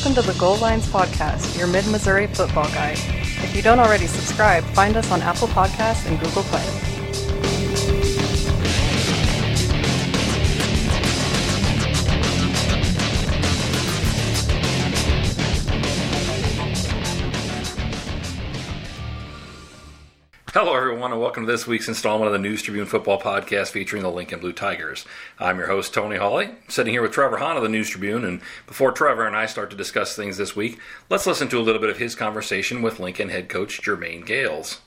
Welcome to the Goal Lines Podcast, your Mid-Missouri football guide. If you don't already subscribe, find us on Apple Podcasts and Google Play. Hello, everyone, and welcome to this week's installment of the News Tribune Football Podcast featuring the Lincoln Blue Tigers. I'm your host, Tony Hawley, sitting here with Trevor Hahn of the News Tribune, and before Trevor and I start to discuss things this week, let's listen to a little bit of his conversation with Lincoln head coach Jermaine Gales.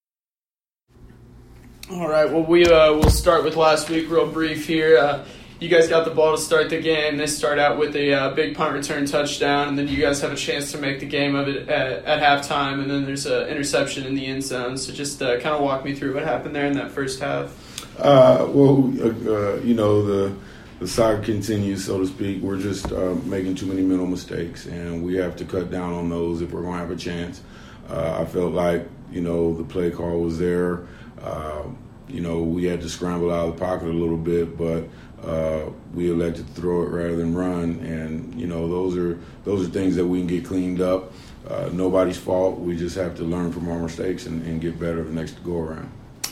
All right, well, we'll start with last week real brief here. You guys got the ball to start the game. They start out with a big punt return touchdown, and then you guys have a chance to make the game of it at halftime, and then there's an interception in the end zone. So just kind of walk me through what happened there in that first half. The saga continues, so to speak. We're just making too many mental mistakes, and we have to cut down on those if we're going to have a chance. I felt like, the play call was there. We had to scramble out of the pocket a little bit, but we elected to throw it rather than run, and those are things that we can get cleaned up. Nobody's fault. We just have to learn from our mistakes and get better the next go around.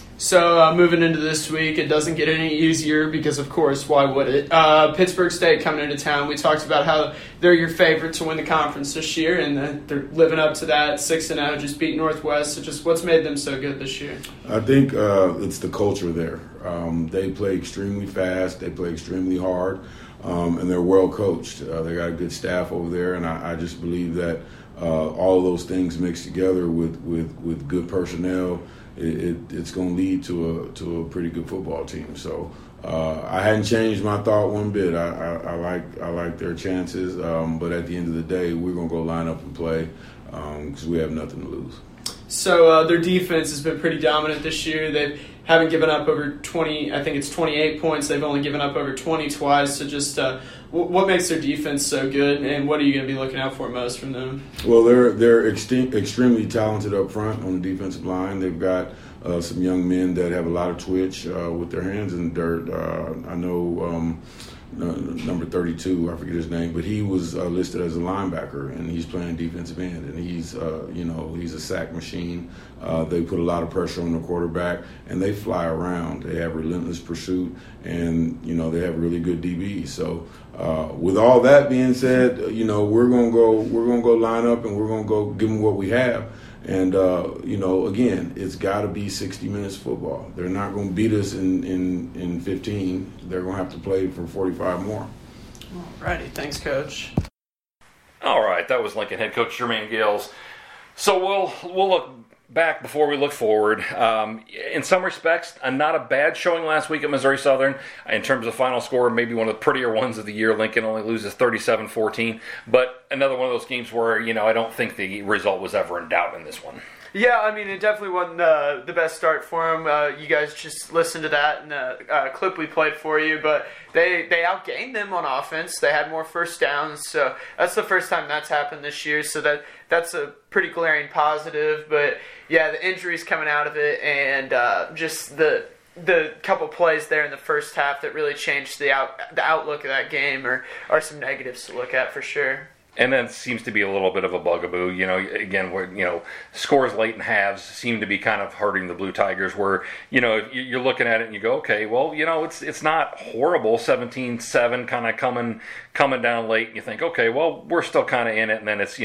So moving into this week, it doesn't get any easier because, of course, why would it? Pittsburgh State coming into town. We talked about how they're your favorite to win the conference this year, and they're living up to that. 6-0, just beat Northwest. So just what's made them so good this year? I think it's the culture there. They play extremely fast. They play extremely hard, and they're well coached. They got a good staff over there, and I just believe that all of those things mixed together with good personnel, it's going to lead to a pretty good football team. So I hadn't changed my thought one bit. I like their chances, but at the end of the day, we're going to go line up and play because we have nothing to lose. So their defense has been pretty dominant this year. They haven't given up over 20. I think it's 28 points. They've only given up over 20 twice. So just what makes their defense so good, and what are you going to be looking out for most from them? Well, they're extremely talented up front on the defensive line. They've got some young men that have a lot of twitch with their hands in the dirt. I know number 32, I forget his name, but he was listed as a linebacker, and he's playing defensive end, and he's a sack machine. They put a lot of pressure on the quarterback, and they fly around. They have relentless pursuit, and they have really good DBs. So with all that being said, we're gonna go line up, and we're gonna go give them what we have. And, again, it's got to be 60 minutes football. They're not going to beat us in 15. They're going to have to play for 45 more. All righty. Thanks, Coach. All right, that was Lincoln head coach Jermaine Gales. So we'll look back before we look forward. In some respects, not a bad showing last week at Missouri Southern. In terms of final score, maybe one of the prettier ones of the year. Lincoln only loses 37-14. But another one of those games where, I don't think the result was ever in doubt in this one. Yeah, I mean, it definitely wasn't the best start for them. You guys just listened to that in the clip we played for you, but they outgained them on offense. They had more first downs, so that's the first time that's happened this year, so that's a pretty glaring positive. But, yeah, the injuries coming out of it and just the couple plays there in the first half that really changed the outlook of that game are some negatives to look at for sure. And then seems to be a little bit of a bugaboo. Again, where, scores late in halves seem to be kind of hurting the Blue Tigers where, you're looking at it and you go, okay, well, it's not horrible, 17-7 kind of coming down late. And you think, okay, well, we're still kind of in it. And then it's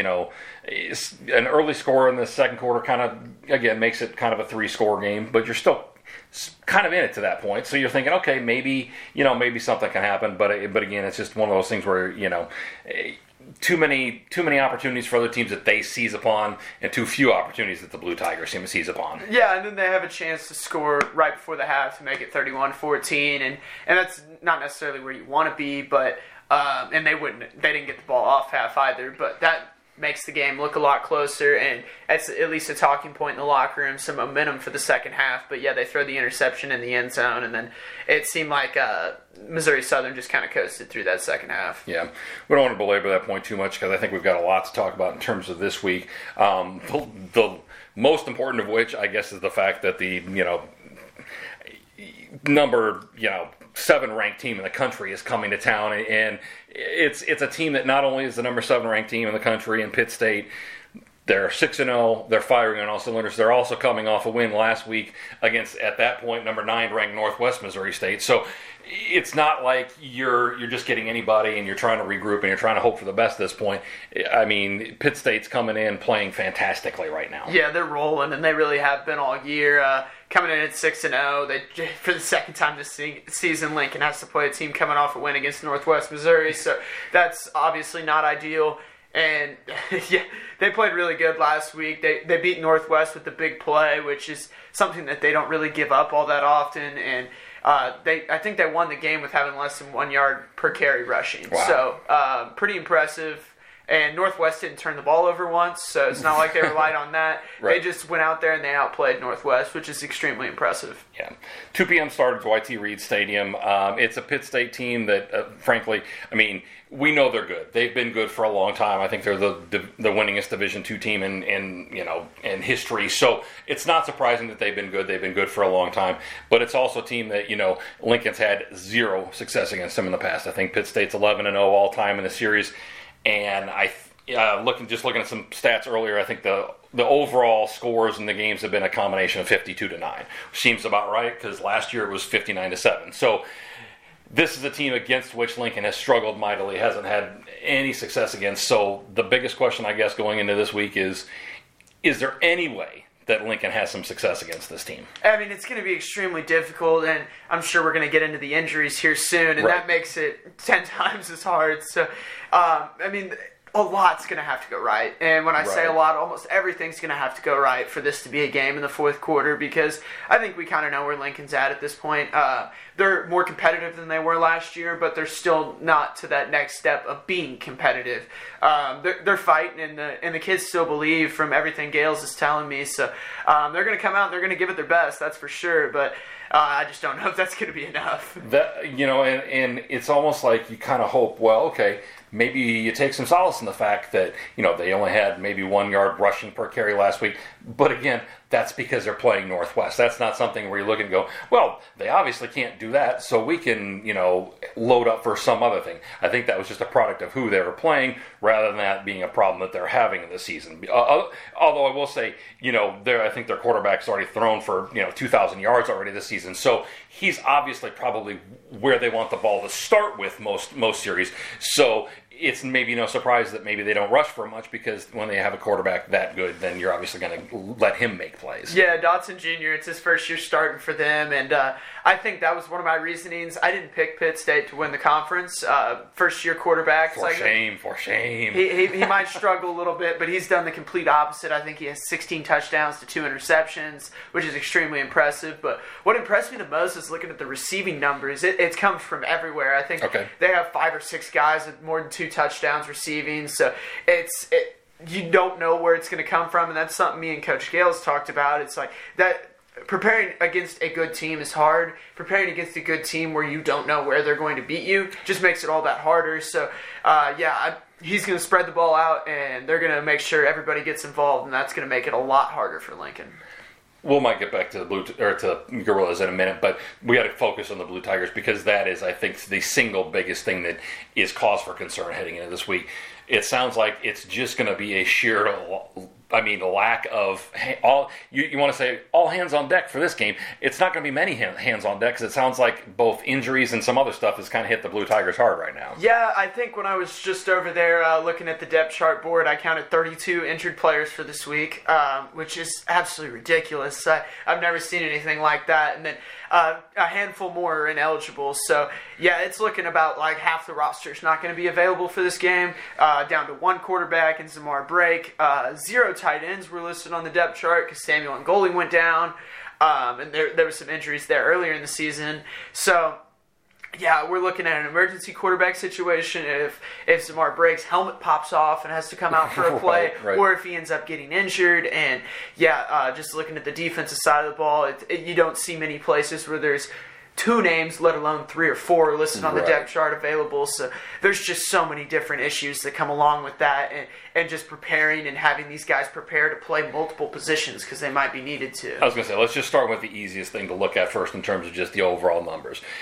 an early score in the second quarter kind of, again, makes it kind of a 3-score game. But you're still kind of in it to that point. So you're thinking, okay, maybe something can happen. But again, it's just one of those things where, too many opportunities for other teams that they seize upon, and too few opportunities that the Blue Tigers seem to seize upon. Yeah, and then they have a chance to score right before the half to make it 31-14, and that's not necessarily where you want to be, but and they didn't get the ball off half either, but that makes the game look a lot closer, and that's at least a talking point in the locker room, some momentum for the second half. But yeah, they throw the interception in the end zone, and then it seemed like Missouri Southern just kind of coasted through that second half. Yeah, we don't want to belabor that point too much because I think we've got a lot to talk about in terms of this week. The most important of which, I guess, is the fact that the number 7 ranked team in the country is coming to town, and it's a team that not only is the number 7 ranked team in the country in Pitt State. They're 6-0. They're firing on all cylinders. They're also coming off a win last week against, at that point, number 9 ranked Northwest Missouri State. So it's not like you're just getting anybody and you're trying to regroup and you're trying to hope for the best at this point. I mean, Pitt State's coming in playing fantastically right now. Yeah, they're rolling, and they really have been all year. Coming in at 6-0, they for the second time this season, Lincoln has to play a team coming off a win against Northwest Missouri. So that's obviously not ideal. And yeah, they played really good last week. They beat Northwest with the big play, which is something that they don't really give up all that often. And I think they won the game with having less than 1 yard per carry rushing. Wow. So pretty impressive. And Northwest didn't turn the ball over once, so it's not like they relied on that. Right. They just went out there and they outplayed Northwest, which is extremely impressive. Yeah. 2 p.m. start at Dwight Reed Stadium. It's a Pitt State team that, frankly, I mean, we know they're good. They've been good for a long time. I think they're the winningest Division II team in history. So it's not surprising that they've been good. They've been good for a long time. But it's also a team that, Lincoln's had 0 success against them in the past. I think Pitt State's 11-0 all time in the series. And looking at some stats earlier, I think the overall scores in the games have been a combination of 52-9, which seems about right because last year it was 59-7. So this is a team against which Lincoln has struggled mightily, hasn't had any success against. So the biggest question, I guess, going into this week is there any way that Lincoln has some success against this team? I mean, it's going to be extremely difficult, and I'm sure we're going to get into the injuries here soon, and Right. that makes it 10 times as hard. So, I mean, a lot's going to have to go right. And when I say a Right. lot, almost everything's going to have to go right for this to be a game in the fourth quarter, because I think we kind of know where Lincoln's at this point. They're more competitive than they were last year, but they're still not to that next step of being competitive. They're fighting, and the kids still believe from everything Gales is telling me. So they're going to come out and they're going to give it their best, that's for sure. But I just don't know if that's going to be enough. That and it's almost like you kind of hope, well, okay, maybe you take some solace in the fact that they only had maybe 1 yard rushing per carry last week. But again, that's because they're playing Northwest. That's not something where you look and go, well, they obviously can't do that, so we can load up for some other thing. I think that was just a product of who they were playing rather than that being a problem that they're having in the season. Although I will say, I think their quarterback's already thrown for 2,000 yards already this season, so he's obviously probably where they want the ball to start with most series. So it's maybe no surprise that maybe they don't rush for much, because when they have a quarterback that good, then you're obviously going to let him make plays. Yeah, Dotson Jr., it's his first year starting for them, and I think that was one of my reasonings. I didn't pick Pitt State to win the conference. First-year quarterback. For shame. He might struggle a little bit, but he's done the complete opposite. I think he has 16 touchdowns to 2 interceptions, which is extremely impressive. But what impressed me the most is looking at the receiving numbers. It's come from everywhere. I think they have 5 or 6 guys with more than 2 touchdowns receiving. So you don't know where it's going to come from, and that's something me and Coach Gales talked about. It's like that. Preparing against a good team is hard. Preparing against a good team where you don't know where they're going to beat you just makes it all that harder. So, he's going to spread the ball out, and they're going to make sure everybody gets involved, and that's going to make it a lot harder for Lincoln. We might get back to to Gorillas in a minute, but we got to focus on the Blue Tigers, because that is, I think, the single biggest thing that is cause for concern heading into this week. It sounds like it's just going to be a sheer lack of you want to say all hands on deck for this game. It's not going to be many hands on deck, because it sounds like both injuries and some other stuff has kind of hit the Blue Tigers hard right now. Yeah, I think when I was just over there looking at the depth chart board, I counted 32 injured players for this week, which is absolutely ridiculous. I've never seen anything like that. And then a handful more are ineligible. So, yeah, it's looking about like half the roster is not going to be available for this game, down to 1 quarterback and Zamar Brake. 0 tight ends were listed on the depth chart because Samuel and Golding went down, and there were some injuries there earlier in the season. So, yeah, we're looking at an emergency quarterback situation if Zamar Brake's helmet pops off and has to come out for a play, right. Or if he ends up getting injured. And, just looking at the defensive side of the ball, you don't see many places where there's 2 names, let alone 3 or 4 listed on the depth chart available. So there's just so many different issues that come along with that, and just preparing and having these guys prepare to play multiple positions because they might be needed to. I was going to say, let's just start with the easiest thing to look at first in terms of just the overall numbers.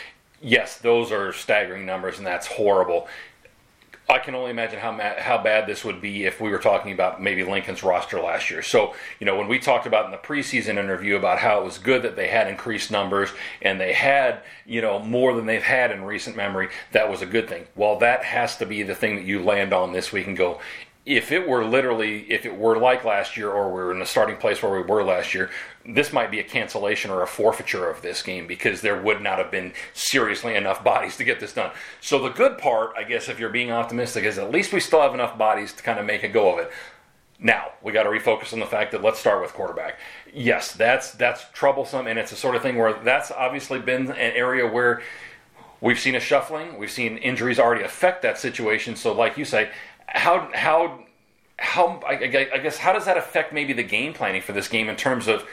yes, those are staggering numbers, and that's horrible. I can only imagine how bad this would be if we were talking about maybe Lincoln's roster last year. So, when we talked about in the preseason interview about how it was good that they had increased numbers and they had, more than they've had in recent memory, that was a good thing. Well, that has to be the thing that you land on this week and go, if it were like last year, or we're in the starting place where we were last year, this might be a cancellation or a forfeiture of this game because there would not have been seriously enough bodies to get this done. So the good part, I guess, if you're being optimistic, is at least we still have enough bodies to kind of make a go of it. Now, we got to refocus on the fact that let's start with quarterback. Yes, that's troublesome, and it's the sort of thing where that's obviously been an area where we've seen a shuffling. We've seen injuries already affect that situation. So like you say, how I guess how does that affect maybe the game planning for this game in terms of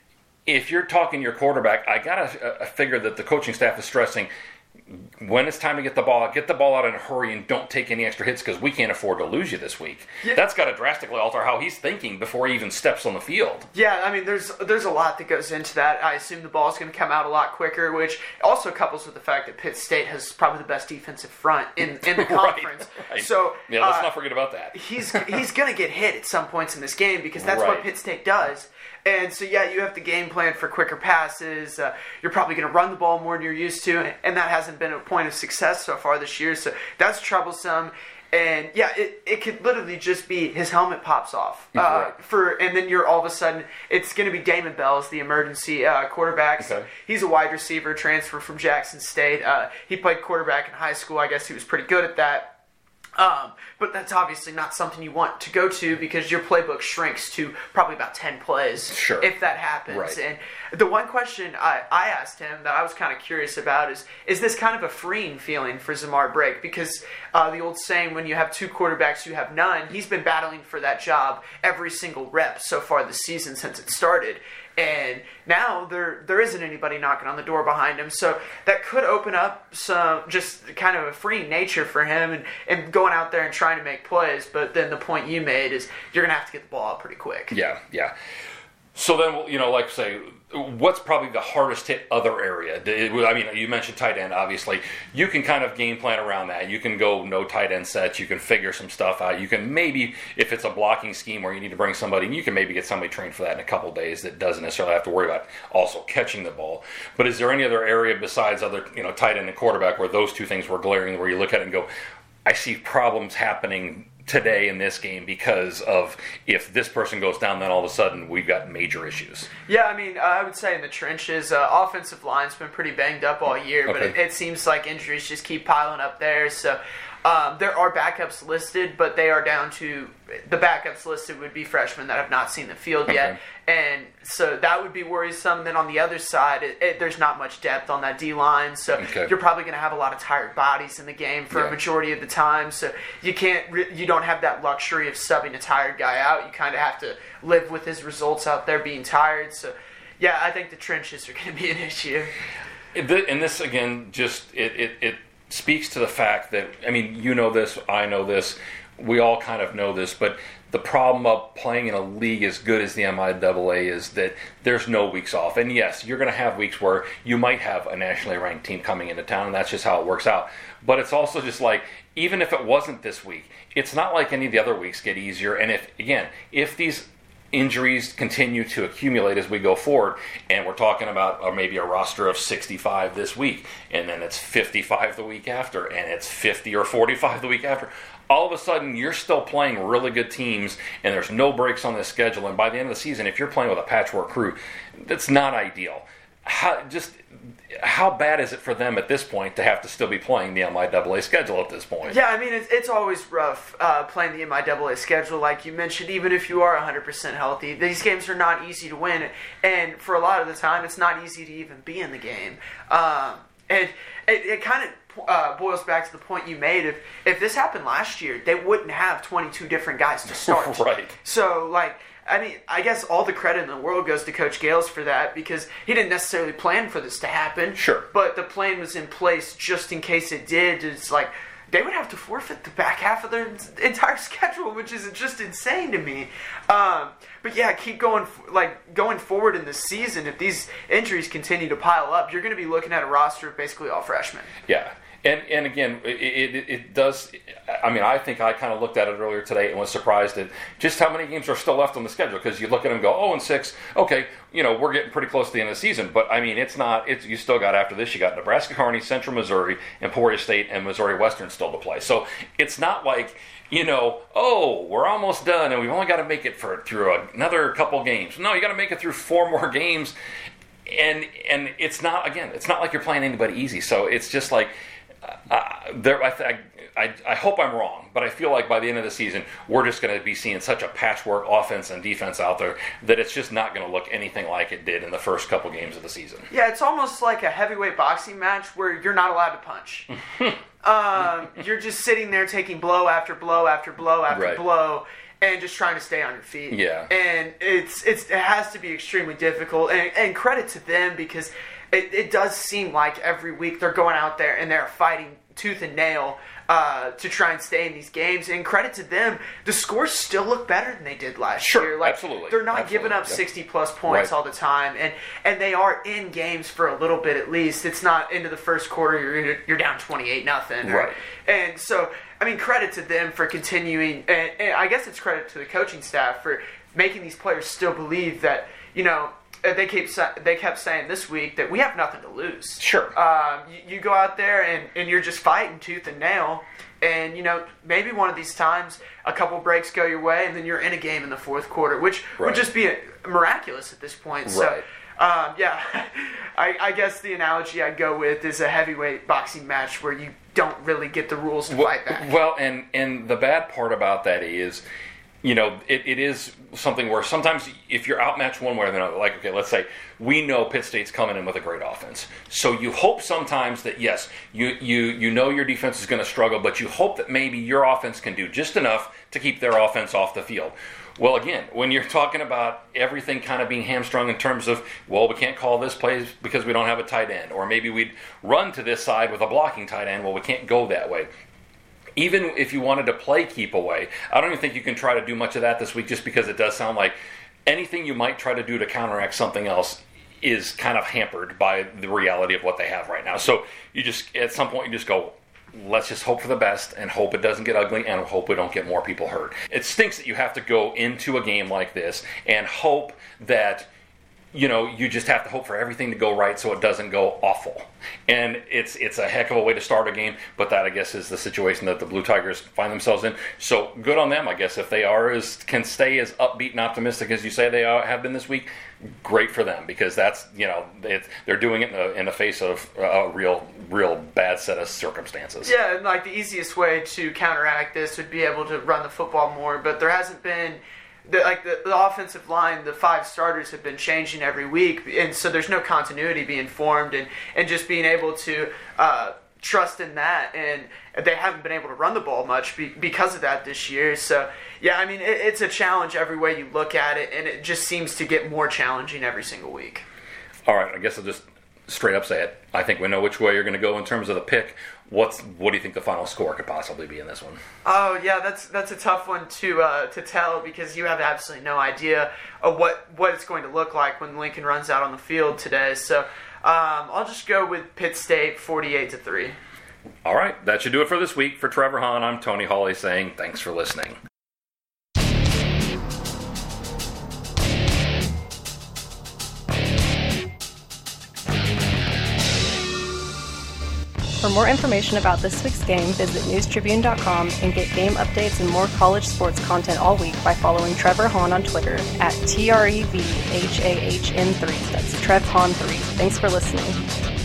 if you're talking your quarterback? I gotta figure that the coaching staff is stressing when it's time to get the ball out in a hurry and don't take any extra hits because we can't afford to lose you this week. Yeah. That's got to drastically alter how he's thinking before he even steps on the field. Yeah, I mean, there's a lot that goes into that. I assume the ball is going to come out a lot quicker, which also couples with the fact that Pitt State has probably the best defensive front in the conference. Right. So yeah, let's not forget about that. He's going to get hit at some points in this game because that's what Pitt State does. And so, yeah, you have to game plan for quicker passes. You're probably going to run the ball more than you're used to, and that hasn't been a point of success so far this year. So that's troublesome. And, yeah, it could literally just be his helmet pops off. And then you're all of a sudden, it's going to be Damon Bell as the emergency quarterback. Okay. He's a wide receiver transfer from Jackson State. He played quarterback in high school. I guess he was pretty good at that. But that's obviously not something you want to go to because your playbook shrinks to probably about 10 plays if that happens. Right. And the one question I asked him that I was kind of curious about is this kind of a freeing feeling for Zamar Brake? Because the old saying, when you have two quarterbacks, you have none. He's been battling for that job every single rep so far this season since it started. And now there isn't anybody knocking on the door behind him. So that could open up some just kind of a free nature for him and going out there and trying to make plays. But then the point you made is you're going to have to get the ball out pretty quick. Yeah. So then, like I say, what's probably the hardest hit other area? I mean, you mentioned tight end, obviously. You can kind of game plan around that. You can go no tight end sets. You can figure some stuff out. You can maybe, if it's a blocking scheme where you need to bring somebody, you can maybe get somebody trained for that in a couple days that doesn't necessarily have to worry about also catching the ball. But is there any other area besides other, tight end and quarterback where those two things were glaring, where you look at it and go, I see problems happening today in this game because of if this person goes down, then all of a sudden we've got major issues? Yeah, I mean, I would say in the trenches, offensive line's been pretty banged up all year, but it seems like injuries just keep piling up there. So there are backups listed, but they are down to the backups listed would be freshmen that have not seen the field yet. And so that would be worrisome. Then on the other side, there's not much depth on that D-line. So you're probably going to have a lot of tired bodies in the game for a majority of the time. So you don't have that luxury of subbing a tired guy out. You kind of have to live with his results out there being tired. So, yeah, I think the trenches are going to be an issue. And this, again, just it speaks to the fact that, I mean, you know this, I know this, we all kind of know this, but the problem of playing in a league as good as the MIAA is that there's no weeks off. And yes, you're going to have weeks where you might have a nationally ranked team coming into town, and that's just how it works out. But it's also just like, even if it wasn't this week, it's not like any of the other weeks get easier. And if these injuries continue to accumulate as we go forward, and we're talking about maybe a roster of 65 this week, and then it's 55 the week after, and it's 50 or 45 the week after, all of a sudden you're still playing really good teams, and there's no breaks on this schedule, and by the end of the season, if you're playing with a patchwork crew, that's not ideal. How bad is it for them at this point to have to still be playing the MIAA schedule at this point? Yeah, I mean, it's always rough playing the MIAA schedule, like you mentioned, even if you are 100% healthy. These games are not easy to win, and for a lot of the time, it's not easy to even be in the game. And it kind of boils back to the point you made. If this happened last year, they wouldn't have 22 different guys to start. Right. So, I mean, I guess all the credit in the world goes to Coach Gales for that because he didn't necessarily plan for this to happen. Sure. But the plan was in place just in case it did. It's like, they would have to forfeit the back half of their entire schedule, which is just insane to me. But yeah, keep going forward in the season. If these injuries continue to pile up, you're going to be looking at a roster of basically all freshmen. Yeah. And again, it does. I mean, I think I kind of looked at it earlier today and was surprised at just how many games are still left on the schedule. Because you look at them and go, 0-6. Okay, we're getting pretty close to the end of the season. But I mean, it's not. You still got after this. You got Nebraska, Kearney, Central Missouri, Emporia State, and Missouri Western still to play. So it's not like we're almost done and we've only got to make it through another couple games. No, you got to make it through 4 more games. And it's not like you're playing anybody easy. So it's just like. I hope I'm wrong, but I feel like by the end of the season, we're just going to be seeing such a patchwork offense and defense out there that it's just not going to look anything like it did in the first couple games of the season. Yeah, it's almost like a heavyweight boxing match where you're not allowed to punch. You're just sitting there taking blow after blow after blow after blow. And just trying to stay on your feet. Yeah. And it has to be extremely difficult. And credit to them because it does seem like every week they're going out there and they're fighting tooth and nail to try and stay in these games. And credit to them, the scores still look better than they did last year. Absolutely. They're not giving up 60-plus points all the time. And they are in games for a little bit at least. It's not into the first quarter, you're down 28-0. Right. And so, I mean, credit to them for continuing. And I guess it's credit to the coaching staff for making these players still believe that, they kept saying this week that we have nothing to lose. Sure. You go out there and you're just fighting tooth and nail, and maybe one of these times a couple breaks go your way, and then you're in a game in the fourth quarter, which would just be miraculous at this point. Right. So, I guess the analogy I'd go with is a heavyweight boxing match where you don't really get the rules to fight back. Well, and the bad part about that is. It is something where sometimes if you're outmatched one way or another, like, okay, let's say we know Pitt State's coming in with a great offense. So you hope sometimes that, yes, you know your defense is going to struggle, but you hope that maybe your offense can do just enough to keep their offense off the field. Well, again, when you're talking about everything kind of being hamstrung in terms of, well, we can't call this play because we don't have a tight end, or maybe we'd run to this side with a blocking tight end, well, we can't go that way. Even if you wanted to play keep away, I don't even think you can try to do much of that this week just because it does sound like anything you might try to do to counteract something else is kind of hampered by the reality of what they have right now. So you just, at some point, you just go, let's just hope for the best and hope it doesn't get ugly and hope we don't get more people hurt. It stinks that you have to go into a game like this and hope that you just have to hope for everything to go right so it doesn't go awful. And it's a heck of a way to start a game, but that, I guess, is the situation that the Blue Tigers find themselves in. So good on them, I guess. If they can stay as upbeat and optimistic as you say they have been this week, great for them, because that's, they're doing it in the face of a real bad set of circumstances. Yeah, and like the easiest way to counteract this would be able to run the football more, but there hasn't been... The offensive line, the 5 starters have been changing every week, and so there's no continuity being formed, and just being able to trust in that, and they haven't been able to run the ball much because of that this year. So, yeah, I mean, it's a challenge every way you look at it, and it just seems to get more challenging every single week. All right, I guess I'll just straight up say it. I think we know which way you're going to go in terms of the pick. What do you think the final score could possibly be in this one? Oh yeah, that's a tough one to tell, because you have absolutely no idea of what it's going to look like when Lincoln runs out on the field today. So I'll just go with Pitt State 48-3. All right, that should do it for this week. For Trevor Hahn, I'm Tony Hawley saying thanks for listening. For more information about this week's game, visit newstribune.com and get game updates and more college sports content all week by following Trevor Hahn on Twitter at TREVHAHN3. That's Trev Hahn 3. Thanks for listening.